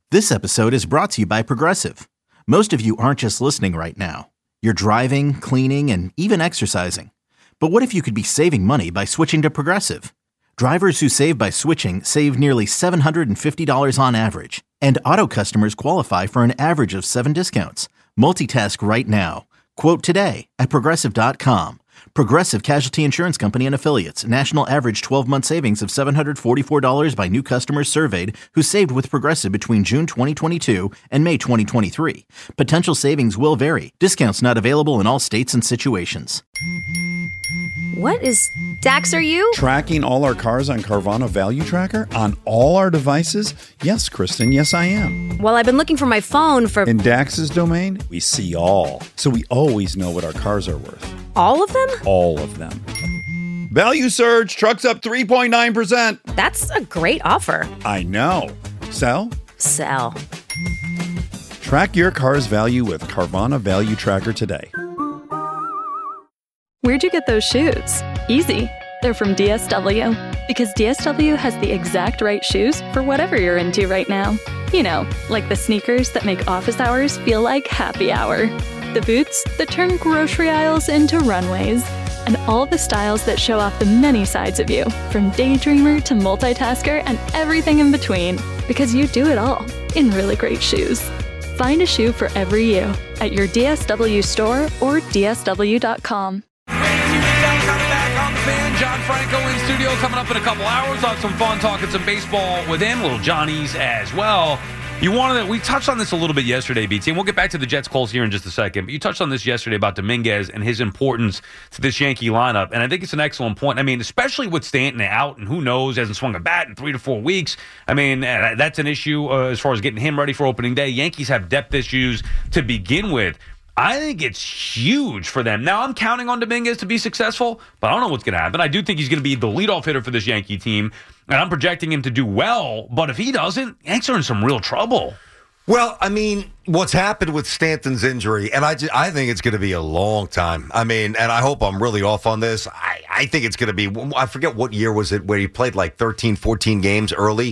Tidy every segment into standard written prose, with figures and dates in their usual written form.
This episode is brought to you by Progressive. Most of you aren't just listening right now. You're driving, cleaning, and even exercising. But what if you could be saving money by switching to Progressive? Drivers who save by switching save nearly $750 on average. And auto customers qualify for an average of 7 discounts. Multitask right now. Quote today at Progressive.com. Progressive Casualty Insurance Company and Affiliates. National average 12-month savings of $744 by new customers surveyed who saved with Progressive between June 2022 and May 2023. Potential savings will vary. Discounts not available in all states and situations. What is... Dax, are you? Tracking all our cars on Carvana Value Tracker on all our devices? Yes, Kristen, yes I am. Well, I've been looking for my phone for... In Dax's domain, we see all. So we always know what our cars are worth. All of them? All of them. Value surge, trucks up 3.9%. That's a great offer. I know. Sell? Sell. Track your car's value with Carvana Value Tracker today. Where'd you get those shoes? Easy. They're from DSW. Because DSW has the exact right shoes for whatever you're into right now. You know, like the sneakers that make office hours feel like happy hour. The boots that turn grocery aisles into runways. And all the styles that show off the many sides of you, from daydreamer to multitasker and everything in between. Because you do it all in really great shoes. Find a shoe for every you at your DSW store or DSW.com. John Franco in studio coming up in a couple hours. I'll have some fun talking some baseball with him, little Johnny's as well. We touched on this a little bit yesterday, BT, and we'll get back to the Jets calls here in just a second. But you touched on this yesterday about Dominguez and his importance to this Yankee lineup, and I think it's an excellent point. I mean, especially with Stanton out, and who knows, hasn't swung a bat in 3 to 4 weeks. I mean, that's an issue as far as getting him ready for opening day. Yankees have depth issues to begin with. I think it's huge for them. Now, I'm counting on Dominguez to be successful, but I don't know what's going to happen. I do think he's going to be the leadoff hitter for this Yankee team, and I'm projecting him to do well. But if he doesn't, Yanks are in some real trouble. Well, I mean, what's happened with Stanton's injury, and I think it's going to be a long time. I mean, and I hope I'm really off on this. I think it's going to be, I forget what year was it, where he played like 13, 14 games early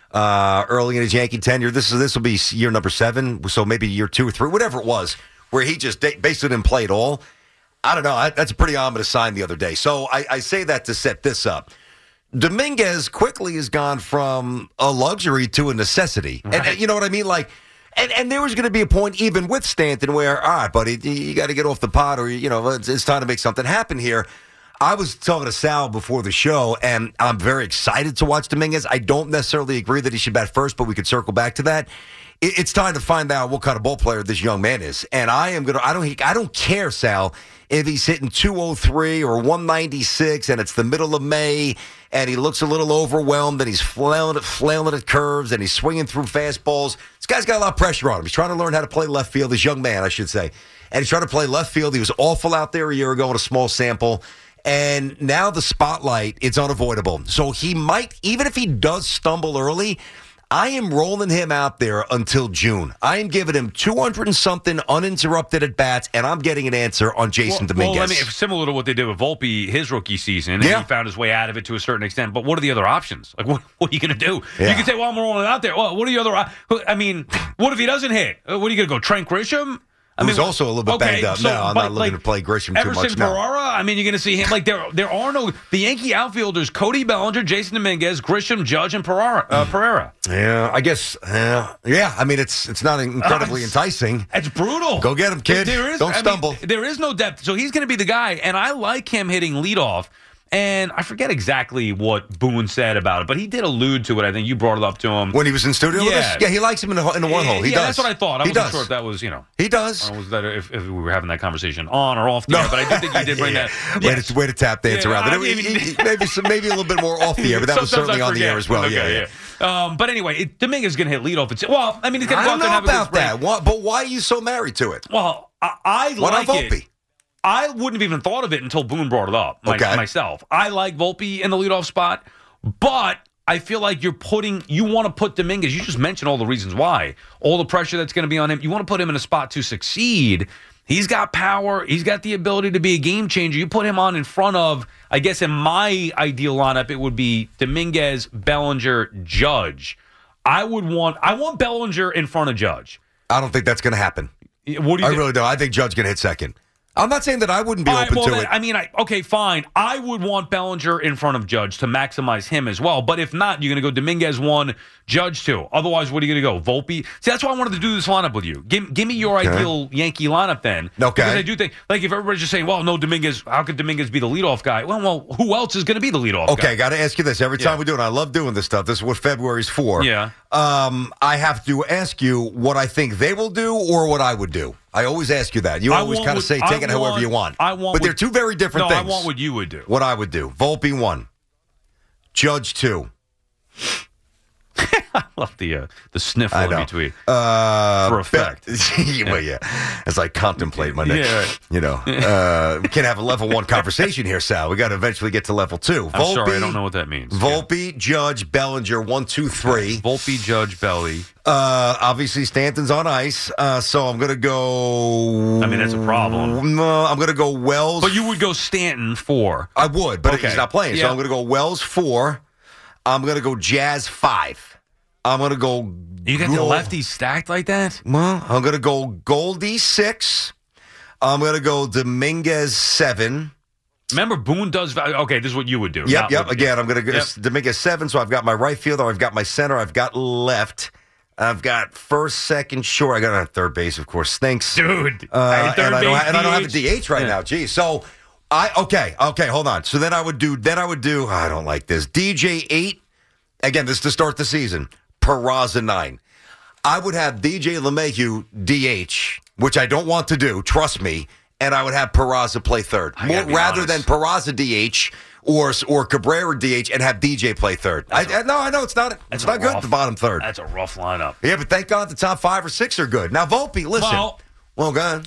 in his Yankee tenure. This will be year number 7, so maybe year 2 or 3, whatever it was, where he just basically didn't play at all. I don't know. That's a pretty ominous sign the other day. So I say that to set this up. Dominguez quickly has gone from a luxury to a necessity. Right. And you know what I mean? Like, and there was going to be a point even with Stanton where, all right, buddy, you got to get off the pot, or, you know, it's time to make something happen here. I was talking to Sal before the show, and I'm very excited to watch Dominguez. I don't necessarily agree that he should bat first, but we could circle back to that. It's time to find out what kind of ball player this young man is. And I don't care, Sal, if he's hitting 203 or 196 and it's the middle of May and he looks a little overwhelmed and he's flailing at curves and he's swinging through fastballs. This guy's got a lot of pressure on him. He's trying to learn how to play left field, this young man, I should say. And he's trying to play left field. He was awful out there a year ago in a small sample. And now the spotlight, it's unavoidable. So he might, even if he does stumble early, I am rolling him out there until June. I am giving him 200 and something uninterrupted at bats, and I'm getting an answer on Jason Dominguez. Well, I mean, similar to what they did with Volpe his rookie season, and he found his way out of it to a certain extent. But what are the other options? Like, what are you going to do? Yeah. You can say, well, I'm rolling out there. Well, what are the other? I mean, what if he doesn't hit? What are you going to go, Trent Grisham? Who's also a little bit banged up now. I'm not looking to play Grisham too much now. Everson Pereira, I mean, you're going to see him. Like, there are no... The Yankee outfielders, Cody Bellinger, Jason Dominguez, Grisham, Judge, and Pereira. Yeah, I guess... yeah, I mean, it's not incredibly enticing. It's brutal. Go get him, kid. Don't stumble. There is no depth. So he's going to be the guy, and I like him hitting leadoff. And I forget exactly what Boone said about it, but he did allude to it. I think you brought it up to him. When he was in studio with us? Yeah, he likes him in the one hole. He does. That's what I thought. I wasn't sure if that was, He does. Or was that if we were having that conversation on or off the air, but I did think he did bring that. Yes. Way to tap dance around it. Maybe a little bit more off the air, but that was certainly on the air as well. Okay, yeah. But anyway, Dominguez is going to hit leadoff. Well, I mean, he's going to go out there and have a good spring. But why are you so married to it? Well, I like it. I wouldn't have even thought of it until Boone brought it up myself. I like Volpe in the leadoff spot, but I feel like you want to put Dominguez. You just mentioned all the reasons why. All the pressure that's going to be on him. You want to put him in a spot to succeed. He's got power. He's got the ability to be a game changer. You put him on in front of, I guess in my ideal lineup, it would be Dominguez, Bellinger, Judge. I want Bellinger in front of Judge. I don't think that's going to happen. What do you I really don't. I think Judge going to hit second. I'm not saying that I wouldn't be open to it. I mean, okay, fine. I would want Bellinger in front of Judge to maximize him as well. But if not, you're going to go Dominguez 1, Judge 2. Otherwise, what are you going to go? Volpe? See, that's why I wanted to do this lineup with you. Give me your ideal Yankee lineup then. Okay. Because I do think, like, if everybody's just saying, well, no, Dominguez, how could Dominguez be the leadoff guy? Well, who else is going to be the leadoff guy? Okay, got to ask you this. Every time we do it, I love doing this stuff. This is what February's for. Yeah. I have to ask you what I think they will do or what I would do. I always ask you that. You always kind of say, take it however you want. But they're two very different things. I want what you would do. What I would do. Volpe 1. Judge 2. I love the sniffle in between. For effect. Well, yeah. As I contemplate my next, right. we can't have a level 1 conversation here, Sal. We got to eventually get to level 2. I'm sorry, I don't know what that means. Volpe, Judge, Bellinger, 1, 2, 3. Volpe, Judge, Belly. Obviously, Stanton's on ice, so I'm going to go... I mean, that's a problem. No, I'm going to go Wells. But you would go Stanton 4. I would, but he's not playing, so I'm going to go Wells 4. I'm going to go Jazz 5. I'm going to go... You got the lefties stacked like that? Well, I'm going to go Goldie 6. I'm going to go Dominguez 7. Remember, Boone does... Okay, this is what you would do. Yep. Again, I'm going to go Dominguez 7, so I've got my right fielder, I've got my center, I've got left, I've got first, second, short. I got on third base, of course. Stinks. Dude. I don't have a DH right now. Geez. So, okay, hold on. So then I would do, I don't like this. DJ 8. Again, this is to start the season. Peraza 9. I would have DJ LeMahieu DH, which I don't want to do, trust me, and I would have Peraza play third. Rather than Peraza DH or Cabrera DH and have DJ play third. I know it's not good at the bottom third. That's a rough lineup. Yeah, but thank God the top 5 or 6 are good. Now, Volpe, listen. Well, go ahead.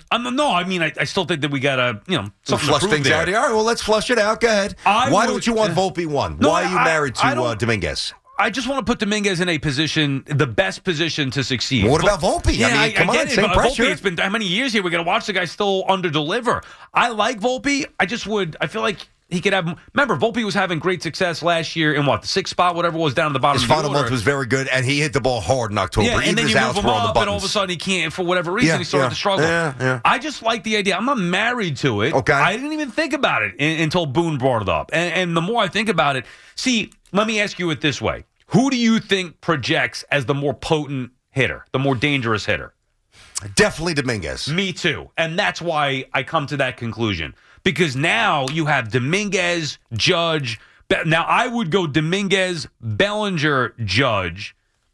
I still think that we got to, something flush to prove things there. out here. All right, well, let's flush it out. Go ahead. Why don't you want Volpe 1? Why are you married to Dominguez? I just want to put Dominguez in a position, the best position to succeed. Well, what about Volpe? Yeah, I mean, come on, same pressure. Volpe, it's been how many years here? We're going to watch the guy still under-deliver. I like Volpe. I feel like he could have... Remember, Volpe was having great success last year in the 6th spot, whatever it was, down at the bottom of the order. His final month was very good, and he hit the ball hard in October. Yeah, and then you move him up, and all of a sudden he can't, for whatever reason, he started to struggle. Yeah. I just like the idea. I'm not married to it. Okay. I didn't even think about it until Boone brought it up. And the more I think about it... See, let me ask you it this way. Who do you think projects as the more potent hitter, the more dangerous hitter? Definitely Dominguez. Me too. And that's why I come to that conclusion. Because now you have Dominguez, Judge. Now I would go Dominguez, Bellinger, Judge,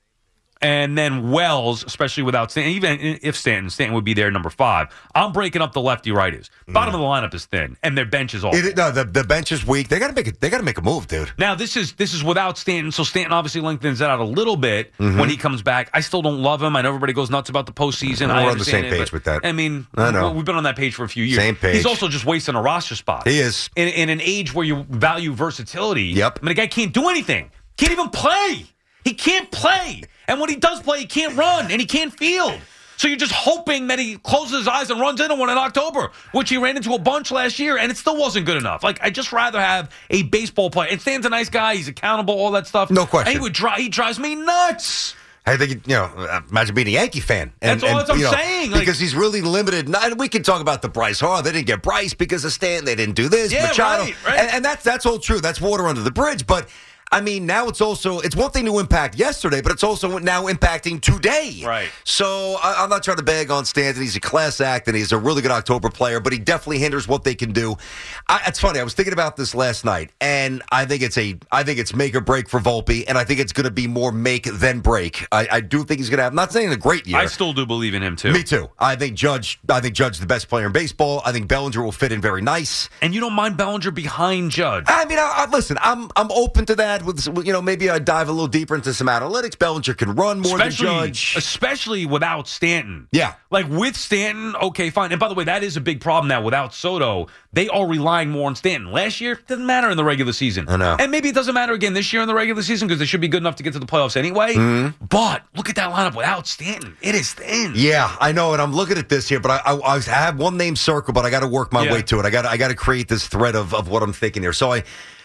and then Wells, especially without Stanton. Even if Stanton would be there number 5. I'm breaking up the lefty-righties. Bottom of the lineup is thin, and their bench is awful. The bench is weak. They got to make a move, dude. Now this is without Stanton, so Stanton obviously lengthens it out a little bit when he comes back. I still don't love him. I know everybody goes nuts about the postseason. We're on the same page with that. I mean, I know. We've been on that page for a few years. Same page. He's also just wasting a roster spot. He is. In an age where you value versatility. Yep. I mean, the guy can't do anything. Can't even play. He can't play. And when he does play, he can't run and he can't field. So you're just hoping that he closes his eyes and runs into one in October, which he ran into a bunch last year, and it still wasn't good enough. Like, I'd just rather have a baseball player. And Stan's a nice guy. He's accountable, all that stuff. No question. And he drives me nuts. I think, imagine being a Yankee fan. That's all I'm saying. Because he's really limited. And we can talk about the Bryce. Oh, they didn't get Bryce because of Stanton. They didn't do this. Yeah, Machado. right. And that's all true. That's water under the bridge. But, I mean, now it's one thing to impact yesterday, but it's also now impacting today. Right. So I'm not trying to bag on Stanton. He's a class act, and he's a really good October player, but he definitely hinders what they can do. It's funny. I was thinking about this last night, and I think it's make or break for Volpe, and I think it's going to be more make than break. I do think he's going to have, I'm not saying a great year. I still do believe in him, too. Me too. I think Judge is the best player in baseball. I think Bellinger will fit in very nice. And you don't mind Bellinger behind Judge? I mean, listen, I'm open to that. With maybe I dive a little deeper into some analytics. Bellinger can run more than Judge, especially without Stanton. Yeah, like with Stanton, okay, fine. And by the way, that is a big problem now. Without Soto, they are relying more on Stanton. Last year, didn't matter in the regular season. I know, and maybe it doesn't matter again this year in the regular season because they should be good enough to get to the playoffs anyway. Mm-hmm. But look at that lineup without Stanton; it is thin. Yeah, I know, and I'm looking at this here, but I have one name circle, but I got to work my way to it. I got to create this thread of what I'm thinking here. So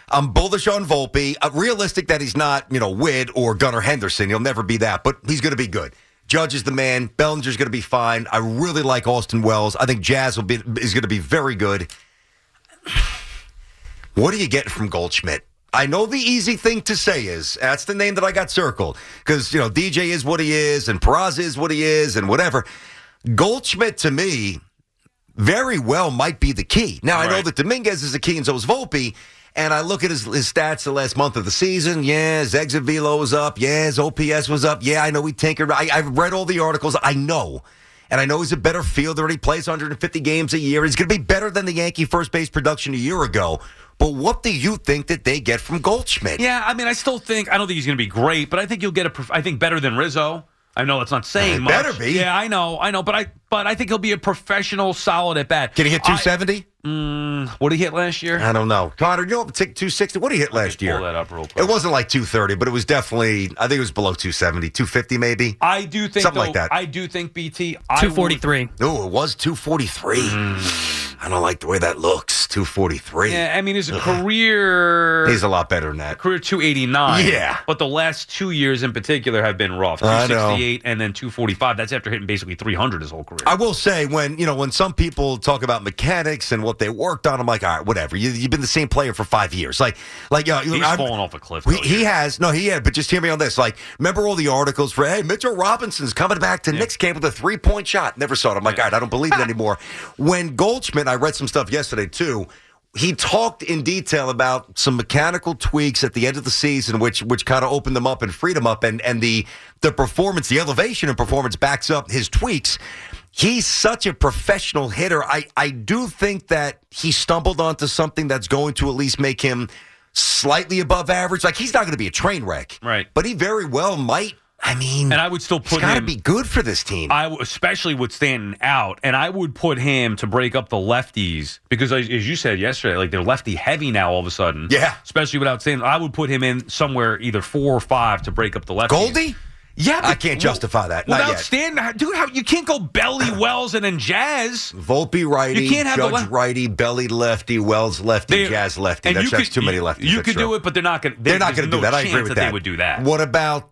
I'm bullish on Volpe. Realistic that he's not, Witt or Gunnar Henderson. He'll never be that, but he's going to be good. Judge is the man. Bellinger's going to be fine. I really like Austin Wells. I think Jazz is going to be very good. What do you get from Goldschmidt? I know the easy thing to say is, that's the name that I got circled, because, DJ is what he is, and Peraza is what he is, and whatever. Goldschmidt, to me, very well might be the key. Now, I know that Dominguez is the key, and so is Volpe. And I look at his stats the last month of the season. Yeah, his exit velo was up. Yeah, his OPS was up. Yeah, I know he tinkered. I've read all the articles. I know. And I know he's a better fielder, and he plays 150 games a year. He's going to be better than the Yankee first base production a year ago. But what do you think that they get from Goldschmidt? Yeah, I mean, I don't think he's going to be great, but I think you'll get I think better than Rizzo. I know it's not saying much. Better be. Yeah, I know, but I think he'll be a professional, solid at bat. Can he hit 270? What did he hit last year? I don't know. Connor, take 260. What did he hit last year? Pull that up real quick. It wasn't like 230, but it was definitely, I think it was below 270, 250 maybe. I do think something like that. I do think BT 243. Oh, it was 243. I don't like the way that looks. 243. Yeah, I mean, his career. He's a lot better than that. Career 289. Yeah. But the last 2 years in particular have been rough. 268 and then 245. That's after hitting basically 300 his whole career. I will say, when some people talk about mechanics and what they worked on, I'm like, all right, whatever. You've been the same player for 5 years. He's fallen off a cliff. He has. No, he had. But just hear me on this. Remember all the articles for, hey, Mitchell Robinson's coming back to Knicks camp with a 3-point shot. Never saw it. I'm like, all right, I don't believe it anymore. When Goldschmidt, I read some stuff yesterday too. He talked in detail about some mechanical tweaks at the end of the season, which kind of opened them up and freed him up, and the performance, the elevation in performance backs up his tweaks. He's such a professional hitter. I do think that he stumbled onto something that's going to at least make him slightly above average. He's not going to be a train wreck, right? But he very well might. I mean, and I would still put he's got to be good for this team. Especially with Stanton out, and I would put him to break up the lefties because, as you said yesterday, they're lefty heavy now all of a sudden. Yeah, especially without Stanton, I would put him in somewhere either 4 or 5 to break up the lefties. Goldie? Yeah, I can't justify that. Not without yet. Stanton, dude, you can't go Belly, Wells, and then Jazz. Volpe righty, you can't have Judge righty, Belly lefty, Wells lefty, Jazz lefty. That's too many lefties. You could do it, but they're not going to. They're not going to do that. I agree with that. They would do that. What about?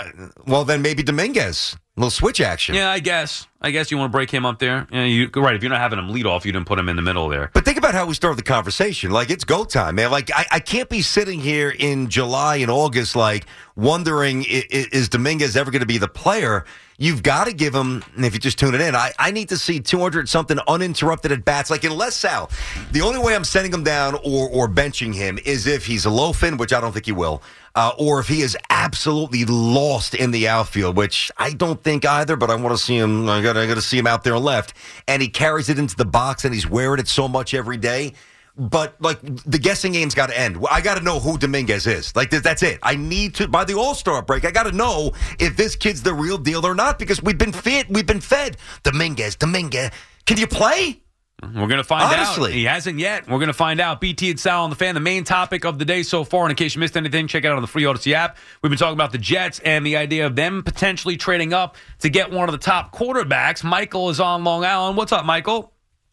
Then maybe Dominguez. A little switch action. Yeah, I guess you want to break him up there. Yeah, right. If you're not having him lead off, you didn't put him in the middle there. But think about how we started the conversation. It's go time, man. I can't be sitting here in July and August, wondering, is Dominguez ever going to be the player? You've got to give him, and if you just tune it in, I need to see 200-something uninterrupted at bats. In Les Sal, the only way I'm sending him down or benching him is if he's a loafing, which I don't think he will, or if he is absolutely lost in the outfield, which I don't think either, but I want to see him. I got to see him out there left, and he carries it into the box, and he's wearing it so much every day. But, the guessing game's got to end. I got to know who Dominguez is. That's it. I need to, by the All-Star break, I got to know if this kid's the real deal or not, because we've been fed. Dominguez. Can you play? We're going to find Honestly. out. He hasn't yet. We're going to find out. BT and Sal on the Fan, the main topic of the day so far. And in case you missed anything, check it out on the free Odyssey app. We've been talking about the Jets and the idea of them potentially trading up to get one of the top quarterbacks. Michael is on Long Island. What's up, Michael?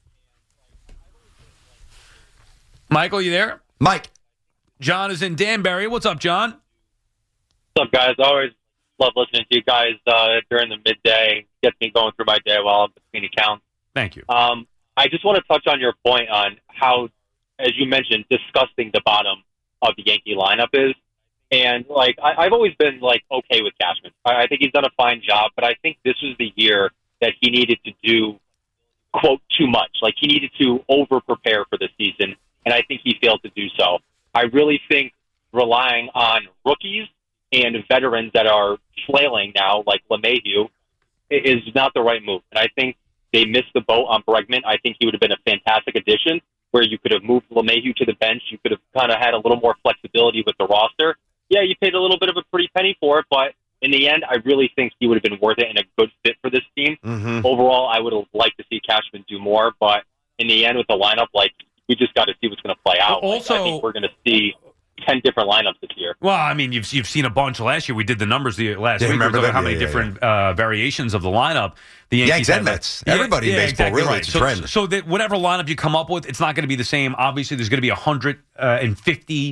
Michael, you there? Mike. John is in Danbury. What's up, John? What's up, guys? I always love listening to you guys during the midday. Gets me going through my day while I'm between accounts. Thank you. I just want to touch on your point on how, as you mentioned, disgusting the bottom of the Yankee lineup is. And, I've always been, okay with Cashman. I think he's done a fine job, but I think this was the year that he needed to do, quote, too much. He needed to over-prepare for the season, and I think he failed to do so. I really think relying on rookies and veterans that are flailing now, like LeMahieu, is not the right move. And I think they missed the boat on Bregman. I think he would have been a fantastic addition where you could have moved LeMahieu to the bench. You could have kind of had a little more flexibility with the roster. Yeah, you paid a little bit of a pretty penny for it, but in the end, I really think he would have been worth it and a good fit for this team. Mm-hmm. Overall, I would have liked to see Cashman do more, but in the end, with the lineup, we just got to see what's going to play out. Also, I think we're going to see 10 different lineups this year. Well, I mean, you've seen a bunch last year. We did the numbers last week. Remember how many different variations of the lineup the Yankees and Mets. Everybody in baseball, exactly really, right. it's a trend. So that whatever lineup you come up with, it's not going to be the same. Obviously, there's going to be 150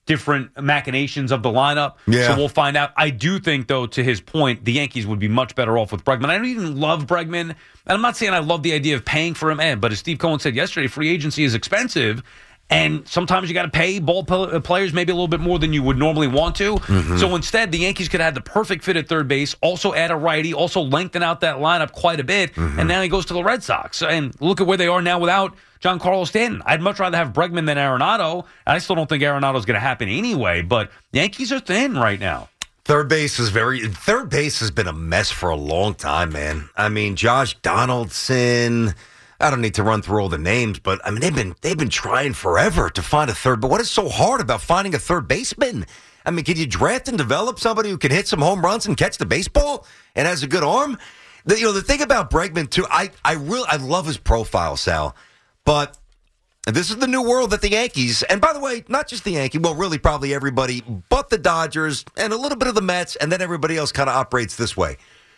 different machinations of the lineup. Yeah. So we'll find out. I do think, though, to his point, the Yankees would be much better off with Bregman. I don't even love Bregman, and I'm not saying I love the idea of paying for him, but as Steve Cohen said yesterday, free agency is expensive. And sometimes you got to pay players maybe a little bit more than you would normally want to. Mm-hmm. So instead, the Yankees could have the perfect fit at third base, also add a righty, also lengthen out that lineup quite a bit. Mm-hmm. And now he goes to the Red Sox. And look at where they are now without Giancarlo Stanton. I'd much rather have Bregman than Arenado. I still don't think Arenado's going to happen anyway, but Yankees are thin right now. Third base has been a mess for a long time, man. I mean, Josh Donaldson. I don't need to run through all the names, but I mean they've been trying forever to find a third. But what is so hard about finding a third baseman? I mean, can you draft and develop somebody who can hit some home runs and catch the baseball and has a good arm? The thing about Bregman too, I love his profile, Sal. But this is the new world that the Yankees, and by the way, not just the Yankees, well, really probably everybody, but the Dodgers and a little bit of the Mets, and then everybody else kind of operates this way.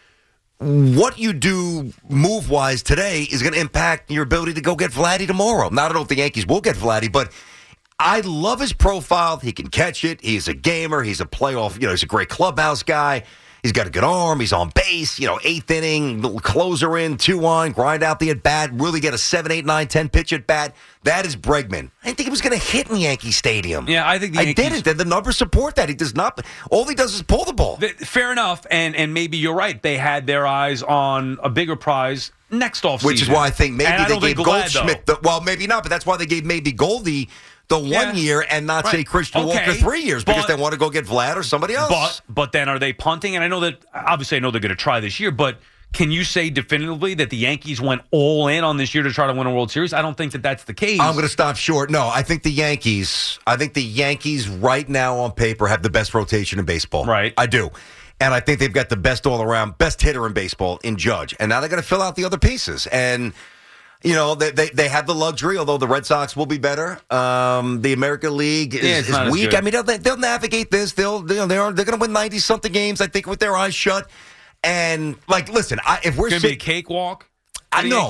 What you do move-wise today is going to impact your ability to go get Vladdy tomorrow. Now, I don't know if the Yankees will get Vladdy, but I love his profile. He can catch it. He's a gamer. He's a playoff, he's a great clubhouse guy. He's got a good arm. He's on base, eighth inning, little closer in, 2-on, grind out the at-bat, really get a 7, 8, 9, 10 pitch at-bat. That is Bregman. I didn't think he was going to hit in Yankee Stadium. Yeah, I think the Yankees... I didn't. The numbers support that. He does not... All he does is pull the ball. Fair enough, and maybe you're right. They had their eyes on a bigger prize next offseason. Which is why I think maybe they gave Goldschmidt... well, maybe not, but that's why they gave maybe Goldie... the 1 year and not say Christian Walker 3 years because they want to go get Vlad or somebody else. But then are they punting? And I know that, obviously I know they're going to try this year, but can you say definitively that the Yankees went all in on this year to try to win a World Series? I don't think that that's the case. I'm going to stop short. No, I think the Yankees right now on paper have the best rotation in baseball. Right. I do. And I think they've got the best all-around, best hitter in baseball in Judge. And now they're going to fill out the other pieces. And... they have the luxury, although the Red Sox will be better. The American League is weak. I mean, they'll navigate this. They're going to win 90-something games, I think, with their eyes shut. And listen, if we're going to be a cakewalk, no,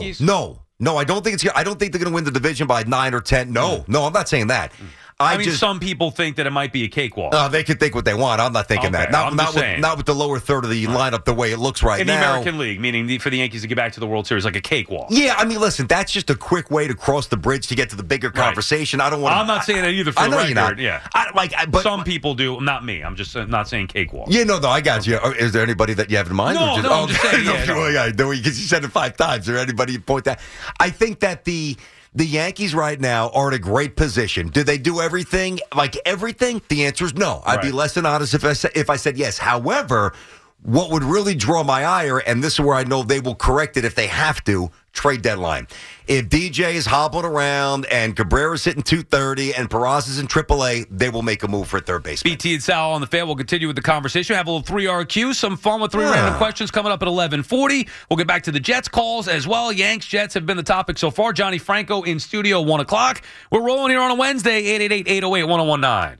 I don't think I don't think they're going to win the division by 9 or 10. No, I'm not saying that. I mean, some people think that it might be a cakewalk. They can think what they want. I'm not thinking that. Not with the lower third of the lineup the way it looks right now. In the American League, meaning for the Yankees to get back to the World Series like a cakewalk. Yeah, I mean, listen, that's just a quick way to cross the bridge to get to the bigger conversation. I don't want. I'm not saying that either for the record. You're not. Yeah, but some people do. Not me. I'm just not saying cakewalk. Yeah, no, I got you. Is there anybody that you have in mind? No, I'm just saying. Because you said it 5 times. Is there anybody you point that? I think that the Yankees right now are in a great position. Do they do everything? Like everything? The answer is no. I'd be less than honest if I said yes. However, what would really draw my ire, and this is where I know they will correct it if they have to, trade deadline. If DJ is hobbling around and Cabrera's hitting 230 and Peraza is in AAA, they will make a move for a third baseman. BT and Sal on the Fan. We'll continue with the conversation. Have a little 3RQ, some fun with 3 random questions coming up at 11:40. We'll get back to the Jets calls as well. Yanks, Jets have been the topic so far. Johnny Franco in studio, 1 o'clock. We're rolling here on a Wednesday, 888-808-1019.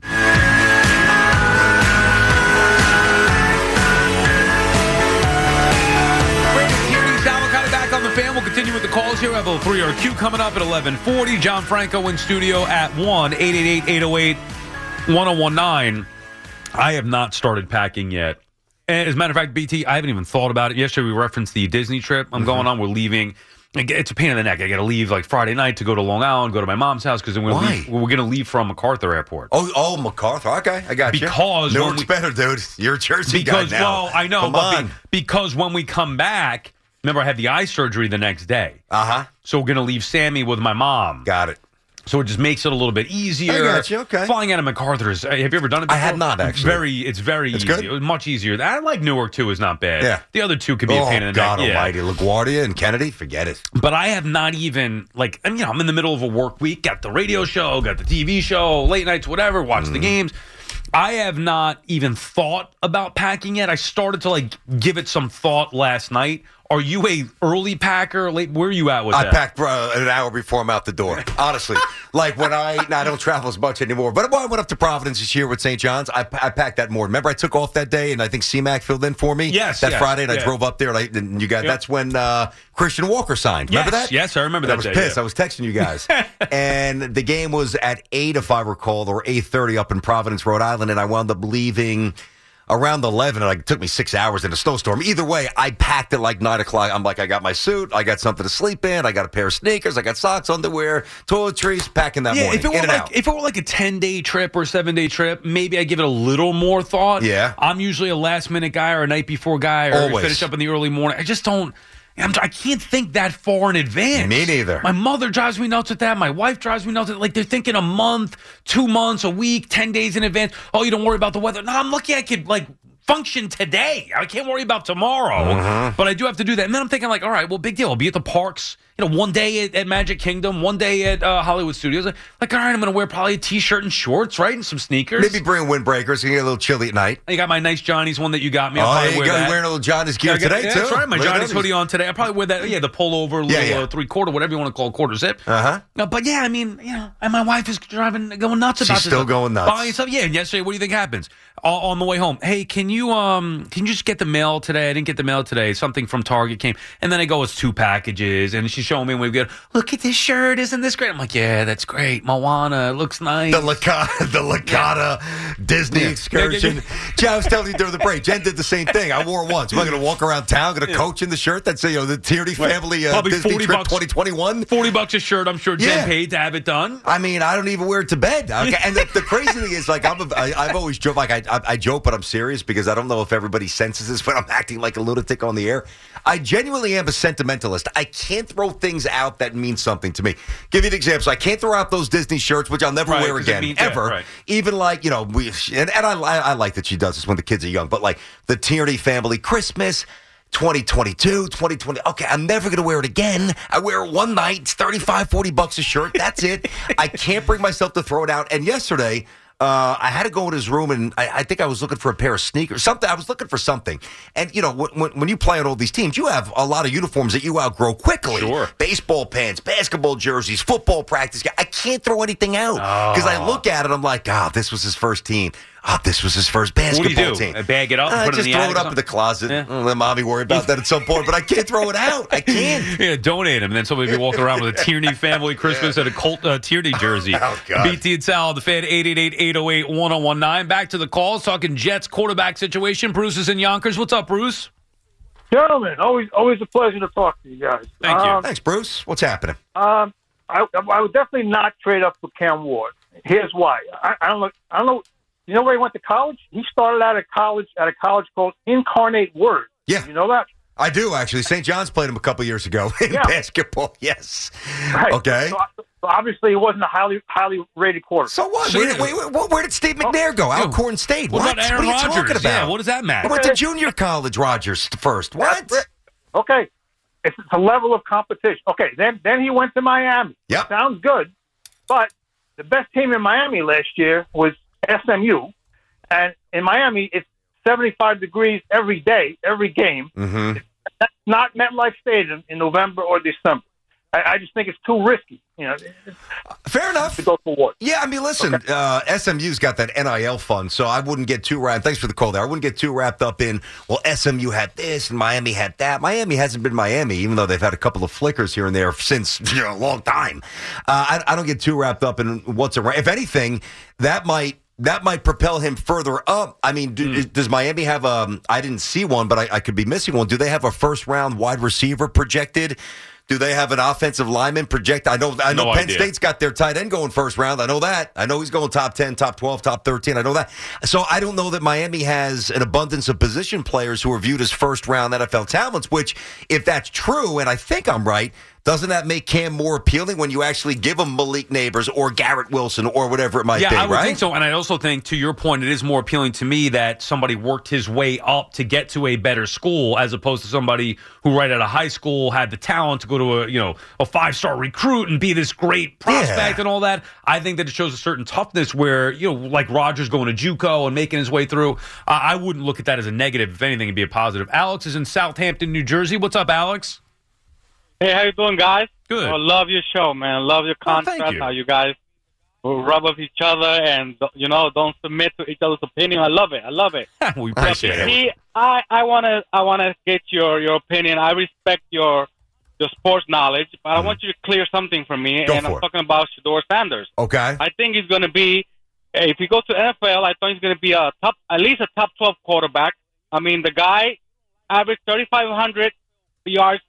On the Fan, we'll continue with the calls here. We have a little 3RQ coming up at 11:40. John Franco in studio at 1-888-808-1019. I have not started packing yet. And as a matter of fact, BT, I haven't even thought about it. Yesterday we referenced the Disney trip I'm going on. We're leaving. It's a pain in the neck. I got to leave like Friday night to go to Long Island, go to my mom's house because we're going to leave from MacArthur Airport. Oh, MacArthur. Okay, I got you. Because Newark's better, dude. You're a Jersey guy now. Well, I know, because when we come back. Remember, I had the eye surgery the next day. So we're going to leave Sammy with my mom. Got it. So it just makes it a little bit easier. I got you, okay. Flying out of MacArthur have you ever done it before? I had not, actually. It's very easy. Good? It was much easier. I like Newark, too, is not bad. Yeah. The other two could be a pain in the neck. God almighty. LaGuardia and Kennedy, forget it. But I have not even, I'm in the middle of a work week, got the radio show, got the TV show, late nights, whatever, watch the games. I have not even thought about packing yet. I started to, give it some thought last night. Are you a early packer? Late? Where are you at with that? I packed an hour before I'm out the door. Honestly, like when I don't travel as much anymore. But when I went up to Providence this year with St. John's, I packed that morning. Remember, I took off that day, and I think C-Mac filled in for me. That Friday, and I drove up there, and you guys. That's when Christian Walker signed. Remember that? Yes, I remember that. I was pissed. I was texting you guys, and the game was at 8, if I recall, or 8:30 up in Providence, Rhode Island, and I wound up leaving around 11, and it took me 6 hours in a snowstorm. Either way, I packed at like 9 o'clock. I'm like, I got my suit, I got something to sleep in, I got a pair of sneakers, I got socks, underwear, toiletries, packing that morning. If it were like a 10-day trip or a 7-day trip, maybe I give it a little more thought. Yeah. I'm usually a last-minute guy or a night-before guy or Always. finish up in the early morning. I just don't. I can't think that far in advance. Me neither. My mother drives me nuts with that. My wife drives me nuts with like they're thinking a month, 2 months, a week, 10 days in advance. Oh, you don't worry about the weather. No, I'm lucky I could like function today. I can't worry about tomorrow, but I do have to do that. And then I'm thinking like, all right, well, big deal. I'll be at the parks, one day at Magic Kingdom, one day at Hollywood Studios. Like, all right, I'm going to wear probably a T-shirt and shorts, right? And some sneakers. Maybe bring windbreakers. You get a little chilly at night. I got my nice Johnny's one that you got me. I'll you wear that. You're wearing a little Johnny's gear today, too. That's right. My Look at Johnny's that. hoodie on today. I'll probably wear that, the pullover, little three-quarter, whatever you want to call it, quarter zip. But yeah, I mean, and my wife is going nuts about this. She's still going nuts. Buying stuff. Yeah, and yesterday, what do you think happens? On the way home, hey, can you just get the mail today? I didn't get the mail today. Something from Target came. And then I go, it's 2 packages. And she's showing me when we get, look at this shirt. Isn't this great? I'm like, yeah, that's great. Moana, looks nice. The Licata Disney excursion. Jen, I was telling you during the break, Jen did the same thing. I wore it once. Am I going to walk around town, going to coach in the shirt that's the Tierney family Disney trip 2021? $40 a shirt, I'm sure Jen paid to have it done. I mean, I don't even wear it to bed. Okay? And the crazy thing is, like, I've always joked, like, I joke, but I'm serious because I don't know if everybody senses this when I'm acting like a lunatic on the air. I genuinely am a sentimentalist. I can't throw things out that mean something to me. Give you an example. I can't throw out those Disney shirts, which I'll never wear again, ever. Right. Even like, I like that she does this when the kids are young, but like the Tierney family Christmas 2022, 2020. Okay, I'm never going to wear it again. I wear it one night. It's $35-$40 a shirt. That's it. I can't bring myself to throw it out. And yesterday, I had to go in his room, and I think I was looking for a pair of sneakers. I was looking for something. And, when you play on all these teams, you have a lot of uniforms that you outgrow quickly. Sure. Baseball pants, basketball jerseys, football practice. I can't throw anything out because I look at it, I'm like, this was his first team. This was his first basketball team. Bag it up and put it in the just throw it up in the closet. Yeah. Let mommy worry about that at some point, but I can't throw it out. I can't. Yeah, donate them, and then somebody will be walking around with a Tierney family Christmas and a Colt Tierney jersey. Oh, God. BT and Sal, the Fan, 888-808-1019. Back to the calls, talking Jets quarterback situation. Bruce is in Yonkers. What's up, Bruce? Gentlemen, always a pleasure to talk to you guys. Thank you. Thanks, Bruce. What's happening? I would definitely not trade up for Cam Ward. Here's why. I don't know. You know where he went to college? He started out at a college called Incarnate Word. Yeah. You know that? I do, actually. St. John's played him a couple years ago in basketball. Yes. Right. Okay. So obviously, he wasn't a highly rated quarterback. So what? Where did Steve McNair go? Alcorn State. What about Aaron What are you Rodgers? talking about? Yeah, what does that matter? I went to junior college, Rodgers, first. What? Okay. It's a level of competition. Okay, then he went to Miami. Yep. Sounds good. But the best team in Miami last year was SMU. And in Miami, it's 75 degrees every day, every game. Mm-hmm. That's not MetLife Stadium in November or December. I just think it's too risky. Fair enough. To go for what? Yeah, I mean, listen, SMU's got that NIL fund, so I wouldn't get too wrapped. Thanks for the call there. I wouldn't get too wrapped up in, SMU had this and Miami had that. Miami hasn't been Miami, even though they've had a couple of flickers here and there since a long time. I don't get too wrapped up in what's around. If anything, that might propel him further up. I mean, does Miami have I didn't see one, but I could be missing one. Do they have a first-round wide receiver projected? Do they have an offensive lineman projected? I know Penn State's got their tight end going first round. I know that. I know he's going top 10, top 12, top 13. I know that. So I don't know that Miami has an abundance of position players who are viewed as first-round NFL talents, which, if that's true, and I think I'm right, Doesn't that make Cam more appealing when you actually give him Malik Neighbors or Garrett Wilson or whatever it might be, I would right? think so. And I also think, to your point, it is more appealing to me that somebody worked his way up to get to a better school as opposed to somebody who right out of high school had the talent to go to a 5-star recruit and be this great prospect and all that. I think that it shows a certain toughness where, like Rodgers going to JUCO and making his way through. I wouldn't look at that as a negative. If anything, it'd be a positive. Alex is in Southampton, New Jersey. What's up, Alex? Hey, how you doing, guys? Good. I love your show, man. I love your concept. Thank you. How you guys will rub up each other and don't submit to each other's opinion. I love it. We appreciate it. See, I wanna get your opinion. I respect your sports knowledge, but I want you to clear something for me. Go and for I'm it. talking about Shedeur Sanders. Okay. I think he's going to be, if he goes to NFL, I think he's going to be at least a top 12 quarterback. I mean, the guy averaged 3,500 yards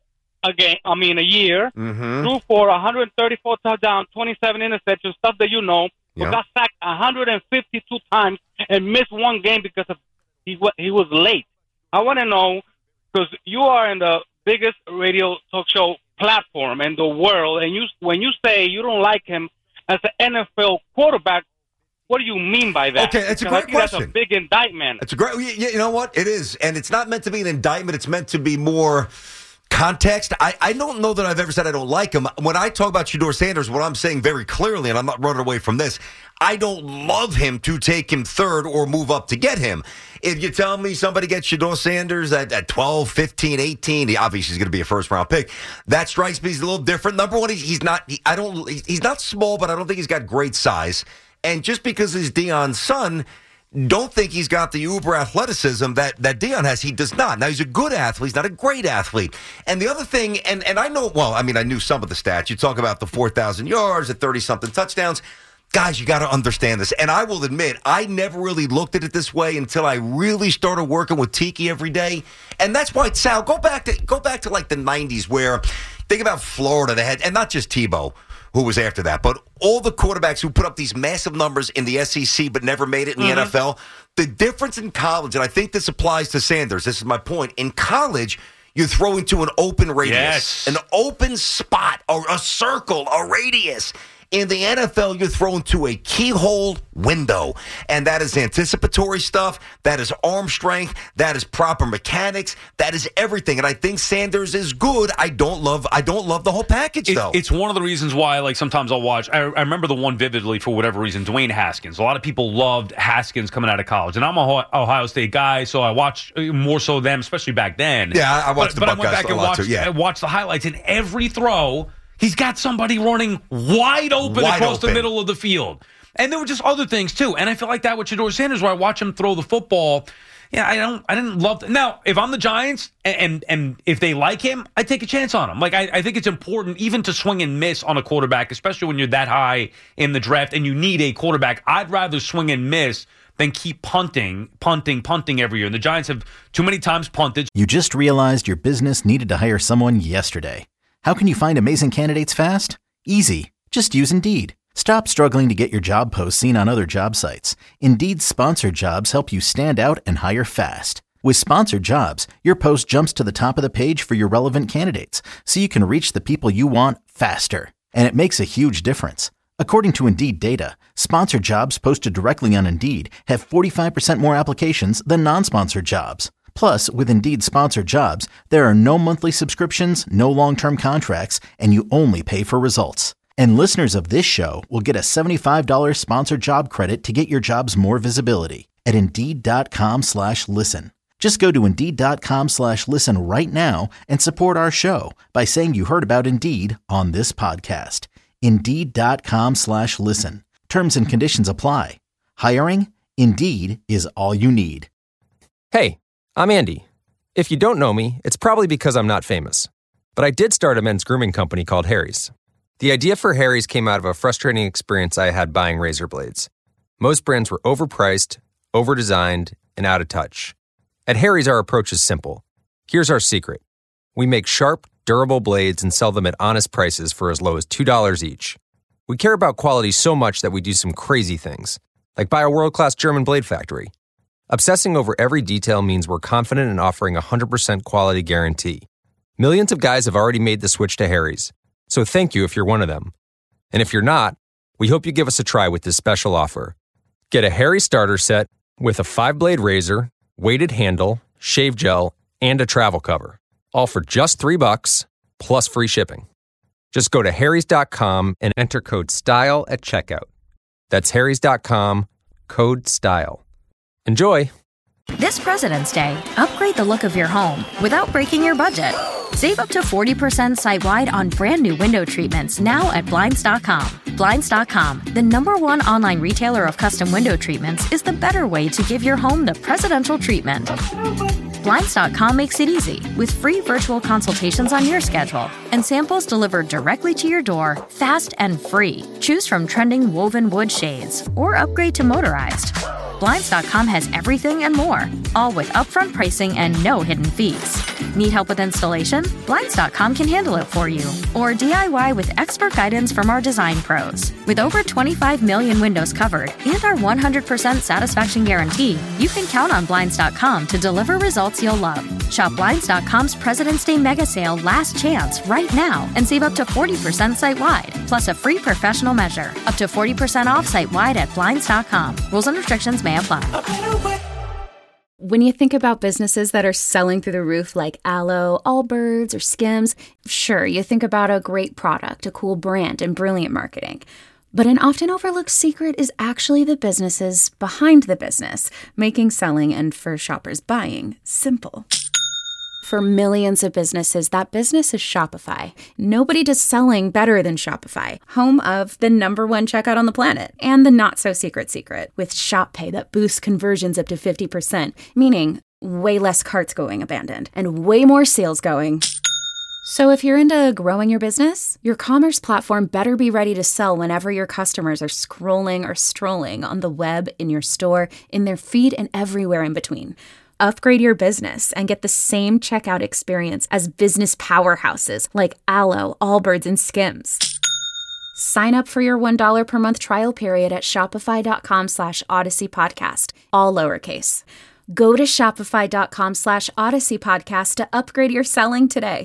a year, threw for 134 touchdowns, 27 interceptions, stuff that but got sacked 152 times and missed one game because of he was late. I want to know, because you are in the biggest radio talk show platform in the world, and when you say you don't like him as an NFL quarterback, what do you mean by that? Okay, that's a great question. That's a big indictment. It's a great. You know what? It is, and it's not meant to be an indictment. It's meant to be more context. I don't know that I've ever said I don't like him. When I talk about Shedeur Sanders, what I'm saying very clearly, and I'm not running away from this, I don't love him to take him third or move up to get him. If you tell me somebody gets Shedeur Sanders at 12, 15, 18, he obviously is going to be a first-round pick. That strikes me as a little different. Number one, he's not small, but I don't think he's got great size. And just because he's Deion's son, don't think he's got the uber athleticism that Deion has. He does not. Now, he's a good athlete. He's not a great athlete. And the other thing, and I know, I knew some of the stats. You talk about the 4,000 yards, the 30-something touchdowns. Guys, you got to understand this. And I will admit, I never really looked at it this way until I really started working with Tiki every day. And that's why, Sal, go back to like the 90s where, think about Florida. They had, and not just Tebow, who was after that, but all the quarterbacks who put up these massive numbers in the SEC but never made it in the NFL. The difference in college, and I think this applies to Sanders, this is my point, in college, you throw into an open radius, an open spot, or a circle, a radius. In the NFL, you're thrown to a keyhole window, and that is anticipatory stuff, that is arm strength, that is proper mechanics, that is everything. And I think Sanders is good. I don't love the whole package, though. It's one of the reasons why, like, sometimes I'll watch. I remember the one vividly for whatever reason, Dwayne Haskins. A lot of people loved Haskins coming out of college, and I'm an Ohio State guy, so I watched more so them, especially back then. Yeah, I watched the Buckeyes I went back a lot too. Yeah, and watched the highlights, and every throw, he's got somebody running wide open across the middle of the field. And there were just other things, too. And I feel like that with Shedeur Sanders, where I watch him throw the football. Yeah, I didn't love now, if I'm the Giants and if they like him, I take a chance on him. Like, I think it's important even to swing and miss on a quarterback, especially when you're that high in the draft and you need a quarterback. I'd rather swing and miss than keep punting every year. And the Giants have too many times punted. You just realized your business needed to hire someone yesterday. How can you find amazing candidates fast? Easy. Just use Indeed. Stop struggling to get your job posts seen on other job sites. Indeed's sponsored jobs help you stand out and hire fast. With sponsored jobs, your post jumps to the top of the page for your relevant candidates, so you can reach the people you want faster. And it makes a huge difference. According to Indeed data, sponsored jobs posted directly on Indeed have 45% more applications than non-sponsored jobs. Plus, with Indeed sponsored jobs, there are no monthly subscriptions, no long-term contracts, and you only pay for results. And listeners of this show will get a $75 sponsored job credit to get your jobs more visibility at Indeed.com/listen. Just go to Indeed.com/listen right now and support our show by saying you heard about Indeed on this podcast. Indeed.com/listen. Terms and conditions apply. Hiring? Indeed is all you need. Hey, I'm Andy. If you don't know me, it's probably because I'm not famous. But I did start a men's grooming company called Harry's. The idea for Harry's came out of a frustrating experience I had buying razor blades. Most brands were overpriced, overdesigned, and out of touch. At Harry's, our approach is simple. Here's our secret. We make sharp, durable blades and sell them at honest prices for as low as $2 each. We care about quality so much that we do some crazy things, like buy a world-class German blade factory. Obsessing over every detail means we're confident in offering a 100% quality guarantee. Millions of guys have already made the switch to Harry's, So thank you if you're one of them. And if you're not, we hope you give us a try with this special offer. Get a Harry's starter set with a 5-blade razor, weighted handle, shave gel, and a travel cover. All for just $3 plus free shipping. Just go to harrys.com and enter code STYLE at checkout. That's harrys.com, code STYLE. Enjoy! This President's Day, upgrade the look of your home without breaking your budget. Save up to 40% site-wide on brand new window treatments now at Blinds.com. Blinds.com, the #1 online retailer of custom window treatments, is the better way to give your home the presidential treatment. Blinds.com makes it easy with free virtual consultations on your schedule and samples delivered directly to your door, fast and free. Choose from trending woven wood shades or upgrade to motorized. Blinds.com has everything and more, all with upfront pricing and no hidden fees. Need help with installation? Blinds.com can handle it for you. Or DIY with expert guidance from our design pros. With over 25 million windows covered and our 100% satisfaction guarantee, you can count on Blinds.com to deliver results you'll love. Shop Blinds.com's President's Day Mega Sale Last Chance right now and save up to 40% site-wide, plus a free professional measure. Up to 40% off site-wide at Blinds.com. Rules and restrictions may apply. When you think about businesses that are selling through the roof like Aloe, Allbirds, or Skims, sure, you think about a great product, a cool brand, and brilliant marketing. But an often overlooked secret is actually the businesses behind the business, making selling and for shoppers buying simple. For millions of businesses, that business is Shopify. Nobody does selling better than Shopify, home of the #1 checkout on the planet and the not-so-secret secret with Shop Pay that boosts conversions up to 50%, meaning way less carts going abandoned and way more sales going. So if you're into growing your business, your commerce platform better be ready to sell whenever your customers are scrolling or strolling on the web, in your store, in their feed, and everywhere in between. Upgrade your business and get the same checkout experience as business powerhouses like Aloe, Allbirds, and Skims. Sign up for your $1 per month trial period at shopify.com/Odyssey Podcast, all lowercase. Go to shopify.com/Odyssey Podcast to upgrade your selling today.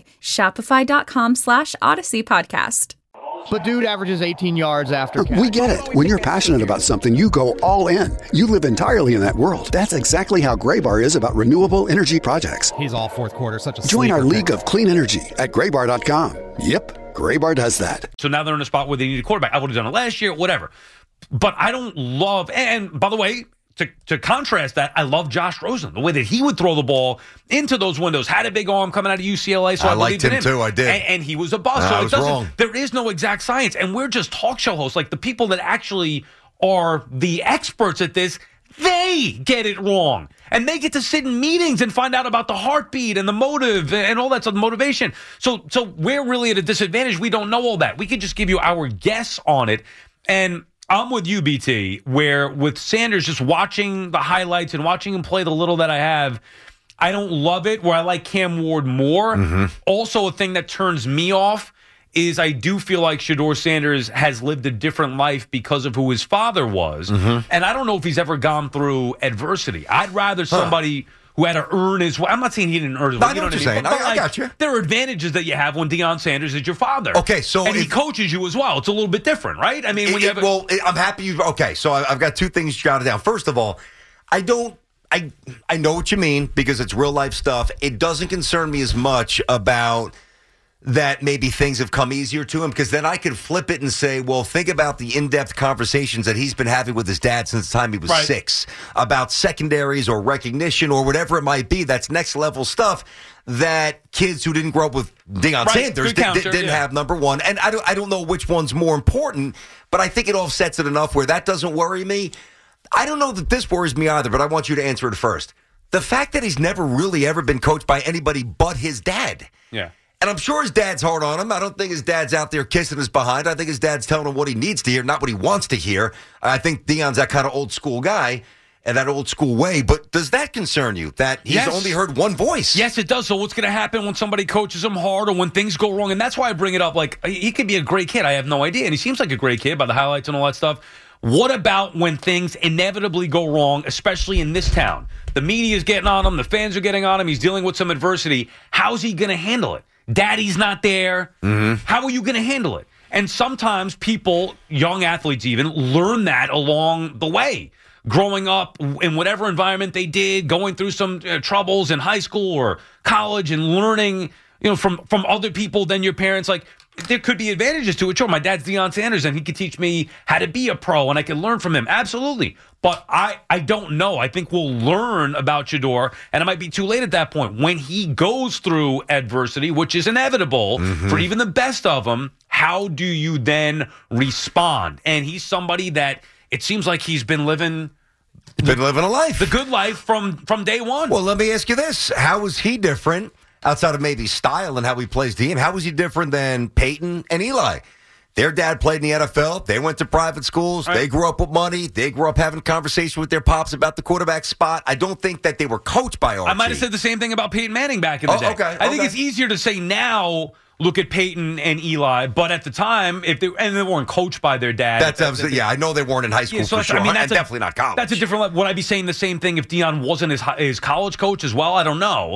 Shopify.com/Odyssey Podcast. But dude averages 18 yards after catch. We get it. When you're passionate about something, you go all in. You live entirely in that world. That's exactly how Graybar is about renewable energy projects. He's all fourth quarter, such a Join our league of clean energy at Graybar.com. Yep, Graybar does that. So now they're in a spot where they need a quarterback. I would have done it last year, whatever. But I don't love, and by the way, to contrast that, I love Josh Rosen, the way that he would throw the ball into those windows, had a big arm coming out of UCLA. So I liked him too, I did. And he was a bust. I was wrong. There is no exact science, and we're just talk show hosts. Like the people that actually are the experts at this, they get it wrong. And they get to sit in meetings and find out about the heartbeat and the motive and all that stuff, motivation. So we're really at a disadvantage. We don't know all that. We could just give you our guess on it. And I'm with you, BT, where with Sanders, just watching the highlights and watching him play the little that I have, I don't love it, where I like Cam Ward more. Mm-hmm. Also, a thing that turns me off is I do feel like Shedeur Sanders has lived a different life because of who his father was. Mm-hmm. And I don't know if he's ever gone through adversity. I'd rather somebody who had to earn his way. I'm not saying he didn't earn his way. I know what you're saying. I got you. There are advantages that you have when Deion Sanders is your father. Okay, so... And he coaches you as well. It's a little bit different, right? I mean, I'm happy you... Okay, so I've got two things jotted down. First of all, I know what you mean because it's real life stuff. It doesn't concern me as much about that maybe things have come easier to him, because then I could flip it and say, well, think about the in-depth conversations that he's been having with his dad since the time he was 6 about secondaries or recognition or whatever it might be. That's next level stuff that kids who didn't grow up with Deion Sanders didn't have, number one. And I don't know which one's more important, but I think it offsets it enough where that doesn't worry me. I don't know that this worries me either, but I want you to answer it first. The fact that he's never really ever been coached by anybody but his dad. Yeah. And I'm sure his dad's hard on him. I don't think his dad's out there kissing his behind. I think his dad's telling him what he needs to hear, not what he wants to hear. I think Deion's that kind of old school guy and that old school way. But does that concern you, that he's only heard one voice? Yes, it does. So what's going to happen when somebody coaches him hard or when things go wrong? And that's why I bring it up. Like, he could be a great kid. I have no idea. And he seems like a great kid by the highlights and all that stuff. What about when things inevitably go wrong, especially in this town? The media is getting on him. The fans are getting on him. He's dealing with some adversity. How's he going to handle it? Daddy's not there. How are you going to handle it? And sometimes people, young athletes even, learn that along the way. Growing up in whatever environment they did, going through some troubles in high school or college and learning, from other people than your parents. Like, there could be advantages to it. Sure, my dad's Deion Sanders, and he could teach me how to be a pro, and I can learn from him. Absolutely. But I don't know. I think we'll learn about Shedeur, and it might be too late at that point. When he goes through adversity, which is inevitable for even the best of them, how do you then respond? And he's somebody that it seems like he's been living a life. The good life from day one. Well, let me ask you this. How is he different, outside of maybe style and how he plays the game? How was he different than Peyton and Eli? Their dad played in the NFL. They went to private schools. Right. They grew up with money. They grew up having conversation with their pops about the quarterback spot. I don't think that they were coached by Archie. I might have said the same thing about Peyton Manning back in the day. Okay. I think it's easier to say now, look at Peyton and Eli, but at the time, they weren't coached by their dad. I know they weren't in high school for sure. And definitely not college. That's a different level. Would I be saying the same thing if Deion wasn't his college coach as well? I don't know.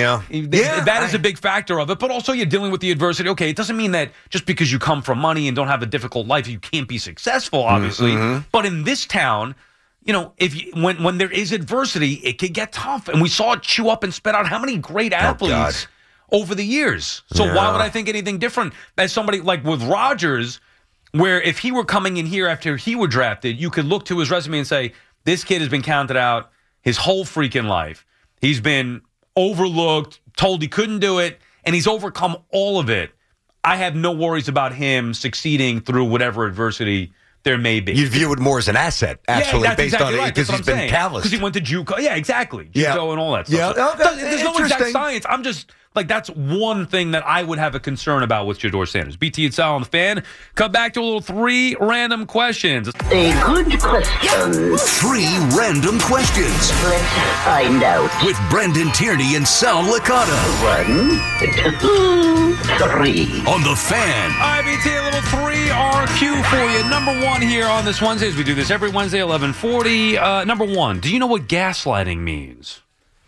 That is a big factor of it. But also, you're dealing with the adversity. Okay, it doesn't mean that just because you come from money and don't have a difficult life, you can't be successful, obviously. But in this town, when there is adversity, it can get tough. And we saw it chew up and spit out how many great athletes over the years. So why would I think anything different as somebody like with Rodgers, where if he were coming in here after he were drafted, you could look to his resume and say, this kid has been counted out his whole freaking life. He's been overlooked, told he couldn't do it, and he's overcome all of it. I have no worries about him succeeding through whatever adversity there may be. You view it more as an asset, actually, based on it, because he's been calloused. Because he went to JUCO. Yeah, exactly. JUCO and all that stuff. Yeah. So there's no exact science. I'm just... that's one thing that I would have a concern about with Shedeur Sanders. BT and Sal on the Fan. Come back to a little 3 random questions. A good question. 3 random questions. Let's find out. With Brendan Tierney and Sal Licata. 1, 2, 3. On the Fan. All right, BT, a little 3RQ for you. Number 1 here on this Wednesday, as we do this every Wednesday, 11:40. Number 1, do you know what gaslighting means?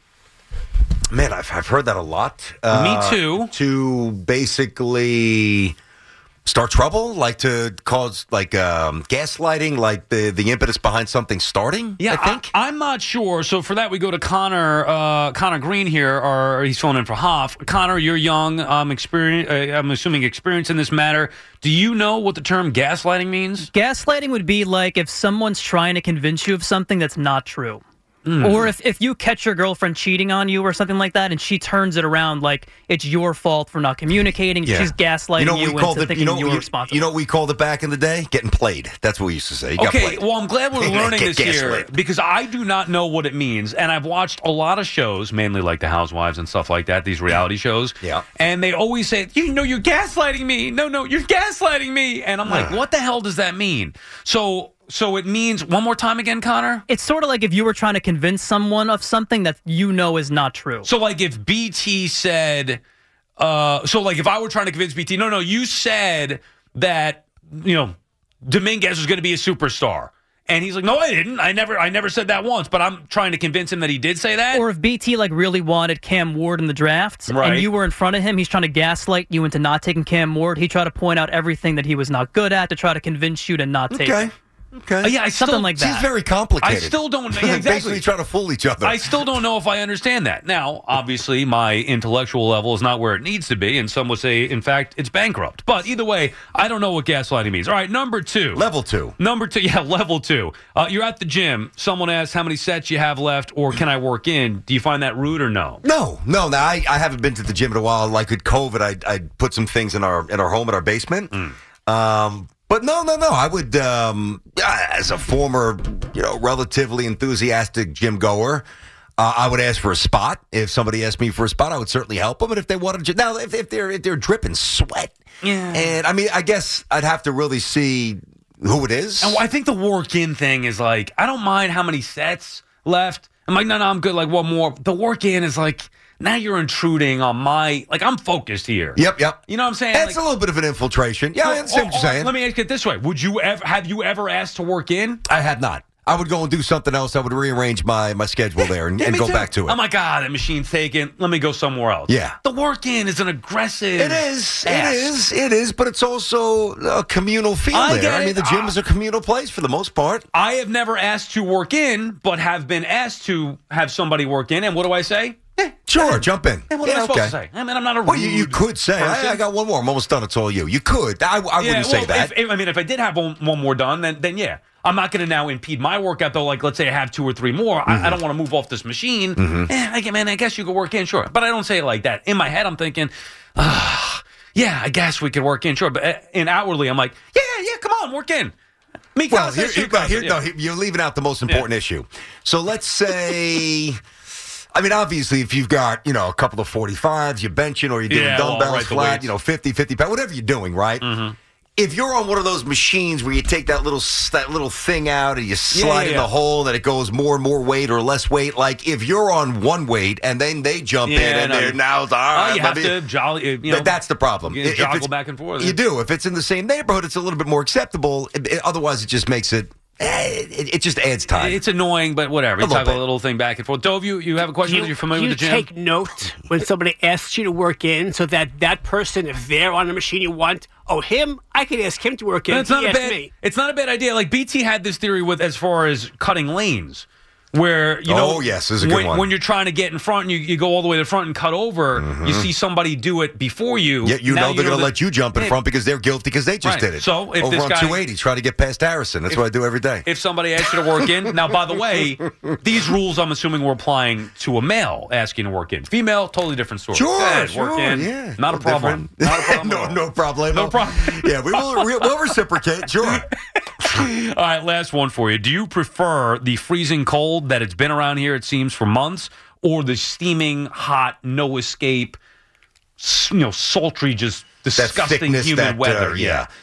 Man, I've heard that a lot. Me too. To basically start trouble, like to cause gaslighting, like the impetus behind something starting. Yeah, I think. I'm not sure. So for that, we go to Connor Green here, or he's filling in for Hoff. Connor, you're young. I'm assuming experience in this matter. Do you know what the term gaslighting means? Gaslighting would be like if someone's trying to convince you of something that's not true. Or if you catch your girlfriend cheating on you or something like that, and she turns it around like it's your fault for not communicating, she's gaslighting you into thinking you're responsible. You know what we called it back in the day? Getting played. That's what we used to say. Okay, well, I'm glad we're learning this here because I do not know what it means, and I've watched a lot of shows, mainly like The Housewives and stuff like that, these reality shows, and they always say, you're gaslighting me. No, you're gaslighting me. And I'm like, what the hell does that mean? So it means, one more time again, Connor? It's sort of like if you were trying to convince someone of something that you know is not true. So like if BT said, if I were trying to convince BT, no, you said that, Dominguez was going to be a superstar. And he's like, no, I didn't. I never said that once, but I'm trying to convince him that he did say that. Or if BT really wanted Cam Ward in the draft, and you were in front of him, he's trying to gaslight you into not taking Cam Ward. He tried to point out everything that he was not good at to try to convince you to not take him. Okay. Something like that. Seems very complicated. I still don't know. Yeah, exactly. Basically trying to fool each other. I still don't know if I understand that. Now, obviously, my intellectual level is not where it needs to be, and some would say, in fact, it's bankrupt. But either way, I don't know what gaslighting means. All right, number 2. Level 2. Number 2, level 2. You're at the gym. Someone asks how many sets you have left, or can I work in? Do you find that rude or no? No. Now, I haven't been to the gym in a while. Like with COVID, I put some things in our home, in our basement. But no. I would, as a former, relatively enthusiastic gym goer, I would ask for a spot. If somebody asked me for a spot, I would certainly help them. And if they wanted to, now if they're dripping sweat, and I mean, I guess I'd have to really see who it is. And I think the work-in thing is like, I don't mind how many sets left. I'm like, no, I'm good. Like one more. The work-in is like, now you're intruding on my, I'm focused here. Yep. You know what I'm saying? That's a little bit of an infiltration. Yeah, I understand what you're saying. Let me ask it this way. Have you ever asked to work in? I had not. I would go and do something else. I would rearrange my schedule there and go back to it. Oh, my God, that machine's taken. Let me go somewhere else. Yeah. The work-in is an aggressive It is, but it's also a communal feel there. I mean, the gym is a communal place for the most part. I have never asked to work in, but have been asked to have somebody work in, and what do I say? Sure, jump in. What am I supposed to say? I mean, I'm not a rude Well, you could say, I got one more. I'm almost done. It's all you. You could. I wouldn't say that. If I did have one more done, then yeah. I'm not going to now impede my workout, though. Like, let's say I have 2 or 3 more. I don't want to move off this machine. I guess you could work in, sure. But I don't say it like that. In my head, I'm thinking, yeah, I guess we could work in, sure. But outwardly, I'm like, yeah, come on, work in. You're leaving out the most important issue. So let's say... I mean, obviously, if you've got, a couple of 45s, you're benching or you're doing dumbbells flat, 50 pounds, whatever you're doing, right? If you're on one of those machines where you take that little thing out and you slide in the hole and then it goes more and more weight or less weight, like if you're on one weight and then they jump in and they're now, you have to jolly, that's the problem. You joggle back and forth. You do. If it's in the same neighborhood, it's a little bit more acceptable. Otherwise, it just makes it. It just adds time. It's annoying, but whatever. You talk a little thing back and forth. Dove, you have a question? You're familiar with the gym? You take note when somebody asks you to work in so that person, if they're on the machine you want, him, I can ask him to work in. It's not a bad idea. Like BT had this theory with as far as cutting lanes. Where, yes, this is a good one. When you're trying to get in front and you go all the way to the front and cut over, you see somebody do it before you. Yeah, they're going to let you jump in front because they're guilty because they just did it. So if over this on guy, 280, try to get past Harrison. That's what I do every day. If somebody asks you to work in, now, by the way, these rules I'm assuming we're applying to a male asking to work in. Female, totally different story. Sure, work in, yeah. Not a problem. Not a problem. No problem. No problem. Yeah, we'll reciprocate, sure. All right, last one for you. Do you prefer the freezing cold that it's been around here, it seems, for months, or the steaming hot, no escape, sultry, just disgusting humid weather?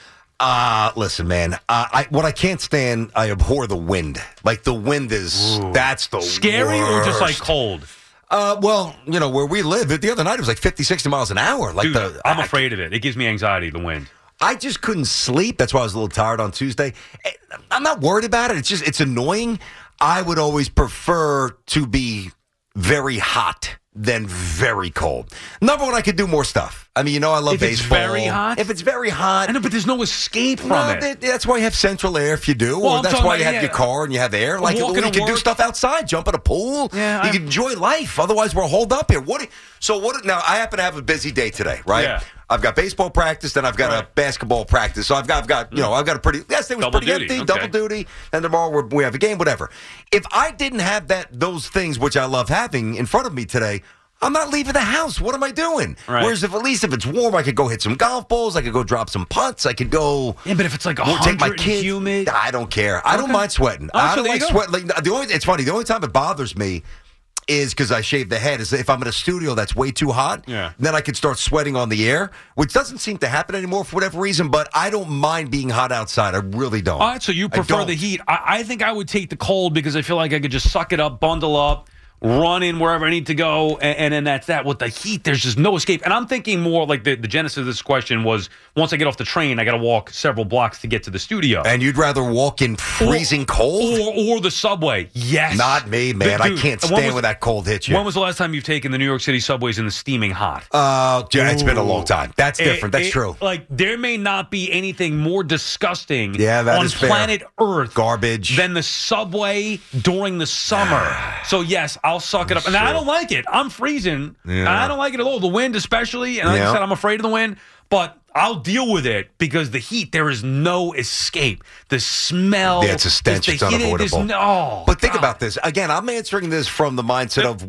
Listen, man. What I can't stand, I abhor the wind. Like the wind is that's the scary worst. Or just like cold. Well, where we live, the other night it was like 50, 60 miles an hour. Like Dude, I'm afraid of it. It gives me anxiety. The wind. I just couldn't sleep. That's why I was a little tired on Tuesday. I'm not worried about it. It's annoying. I would always prefer to be very hot than very cold. Number one, I could do more stuff. I mean, I love baseball. If it's very hot? If it's very hot. I know, but there's no escape from it. That's why you have central air if you do. Well, or that's why you have your car and you have air. Like, you can do stuff outside. Jump in a pool. Yeah, you can enjoy life. Otherwise, we're holed up here. Now, I happen to have a busy day today, right? Yeah. I've got baseball practice, then I've got a basketball practice. So I've got a pretty, yesterday was double pretty duty. empty, double duty. And tomorrow we have a game, whatever. If I didn't have those things, which I love having in front of me today, I'm not leaving the house. What am I doing? Right. Whereas if it's warm, I could go hit some golf balls. I could go drop some putts. I could go. Yeah, but if it's like take my kids, humid, I don't care. I don't mind sweating. I don't like sweat. Like, it's funny. The only time it bothers me is because I shave the head. Is if I'm in a studio that's way too hot, then I can start sweating on the air, which doesn't seem to happen anymore for whatever reason. But I don't mind being hot outside. I really don't. All right, so you prefer the heat. I think I would take the cold because I feel like I could just suck it up, bundle up, run in wherever I need to go, and then that's that. With the heat, there's just no escape. And I'm thinking more like the genesis of this question was, once I get off the train, I got to walk several blocks to get to the studio. And you'd rather walk in freezing cold? Or the subway. Yes. Not me, man. Dude, I can't stand when that cold hits you. When was the last time you've taken the New York City subways in the steaming hot? It's been a long time. That's different. That's true. Like, there may not be anything more disgusting on planet Earth garbage than the subway during the summer. So, yes, I'll suck it up. And I don't like it. I'm freezing. I don't like it at all. The wind especially. And like I said, I'm afraid of the wind. But I'll deal with it because the heat, there is no escape. The smell. Yeah, it's a stench. It's unavoidable. But think about this. Again, I'm answering this from the mindset of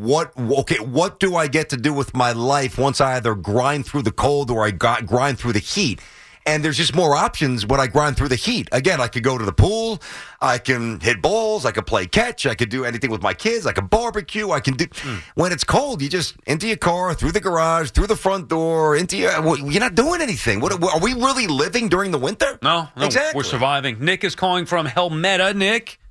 what do I get to do with my life once I either grind through the cold or I grind through the heat? And there's just more options when I grind through the heat. Again, I could go to the pool. I can hit balls. I could play catch. I could do anything with my kids. I could barbecue. I can do. When it's cold, you just into your car, through the garage, through the front door, you're not doing anything. Are we really living during the winter? No, exactly. We're surviving. Nick is calling from Helmeta. Nick.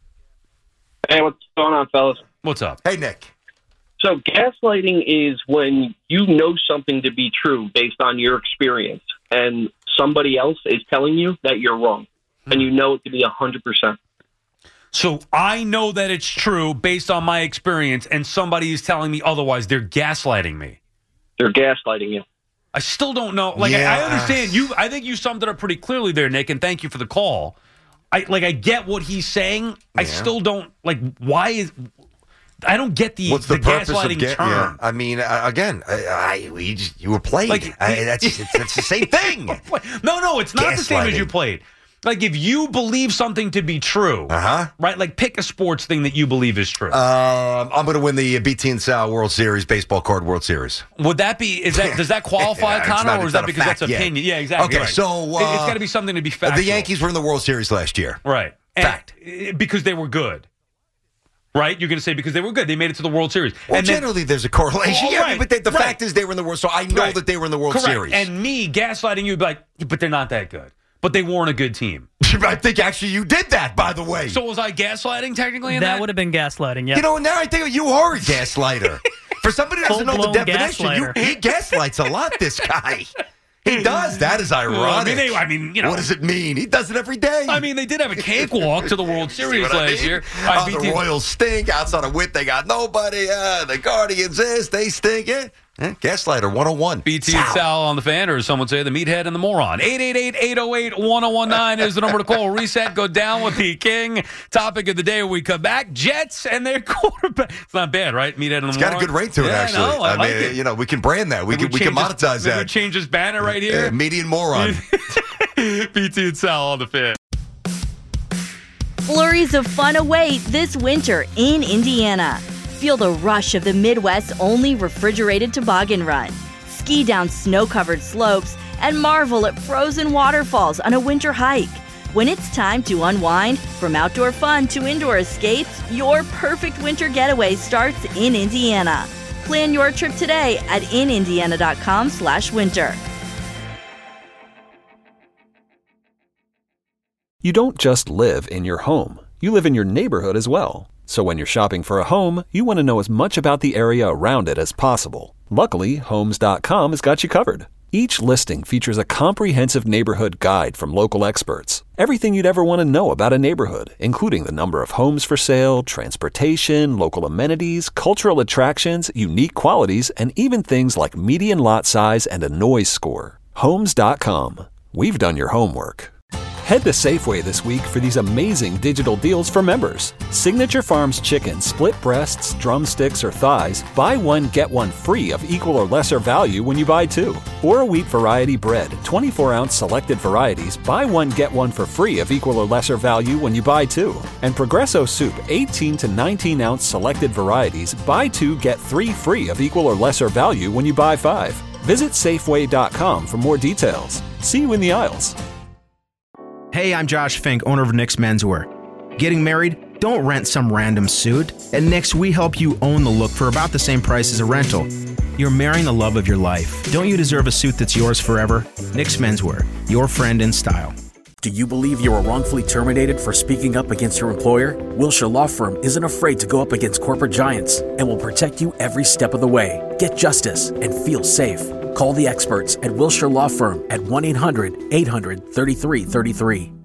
Hey, what's going on, fellas? What's up? Hey, Nick. So gaslighting is when you know something to be true based on your experience, and somebody else is telling you that you're wrong, and you know it to be 100%. So I know that it's true based on my experience, and somebody is telling me otherwise. They're gaslighting me. They're gaslighting you. I still don't know. Like, I understand you. I think you summed it up pretty clearly there, Nick, and thank you for the call. I get what he's saying. I still don't, why is... I don't get What's the purpose gaslighting of term. Yeah. I mean, again, you were played. That's the same thing. No, it's not the same as you played. Like, if you believe something to be true, right? Like, pick a sports thing that you believe is true. I'm going to win the BT and Sal World Series, Baseball Card World Series. Would that be, does that qualify, Connor, or is that because that's opinion? Yeah, exactly. Okay, right. so... it's got to be something to be factual. The Yankees were in the World Series last year. Right. Fact. Because they were good. Right? You're going to say because they were good. They made it to the World Series. Well, generally, there's a correlation. Right. But the fact is they were in the World Series, so I know that they were in the World Series. And me gaslighting you would be like, but they're not that good. But they weren't a good team. I think actually you did that, by the way. So was I gaslighting technically in that? That would have been gaslighting, yeah. You know, now I think you are a gaslighter. For somebody who doesn't know the definition, he gaslights a lot, this guy. He does. That is ironic. I mean, you know. What does it mean? He does it every day. I mean, they did have a cakewalk to the World Series last year. The Royals stink. Outside of Witt, they got nobody. The Guardians they stink. Gaslighter 101. BT and Sal on the Fan, or as some would say, the meathead and the moron. 888-808-1019 is the number to call. Reset, go down with the king. Topic of the day when we come back, Jets and their quarterback. It's not bad, right? Meathead and the moron. It's got a good ring to it, actually. I know, I like it. You know, we can brand that. We can monetize that. We change his banner right here. Median moron. BT and Sal on the Fan. Flurries of fun await this winter in Indiana. Feel the rush of the Midwest's only refrigerated toboggan run. Ski down snow-covered slopes and marvel at frozen waterfalls on a winter hike. When it's time to unwind, from outdoor fun to indoor escapes, your perfect winter getaway starts in Indiana. Plan your trip today at inindiana.com/winter. You don't just live in your home. You live in your neighborhood as well. So when you're shopping for a home, you want to know as much about the area around it as possible. Luckily, Homes.com has got you covered. Each listing features a comprehensive neighborhood guide from local experts. Everything you'd ever want to know about a neighborhood, including the number of homes for sale, transportation, local amenities, cultural attractions, unique qualities, and even things like median lot size and a noise score. Homes.com. We've done your homework. Head to Safeway this week for these amazing digital deals for members. Signature Farms chicken, split breasts, drumsticks, or thighs, buy one, get one free of equal or lesser value when you buy two. Or a wheat variety bread, 24-ounce selected varieties, buy one, get one for free of equal or lesser value when you buy two. And Progresso soup, 18 to 19-ounce selected varieties, buy two, get three free of equal or lesser value when you buy five. Visit Safeway.com for more details. See you in the aisles. Hey, I'm Josh Fink, owner of Nick's Menswear. Getting married? Don't rent some random suit. At Nick's, we help you own the look for about the same price as a rental. You're marrying the love of your life. Don't you deserve a suit that's yours forever? Nick's Menswear, your friend in style. Do you believe you were wrongfully terminated for speaking up against your employer? Wilshire Law Firm isn't afraid to go up against corporate giants and will protect you every step of the way. Get justice and feel safe. Call the experts at Wilshire Law Firm at 1-800-800-3333.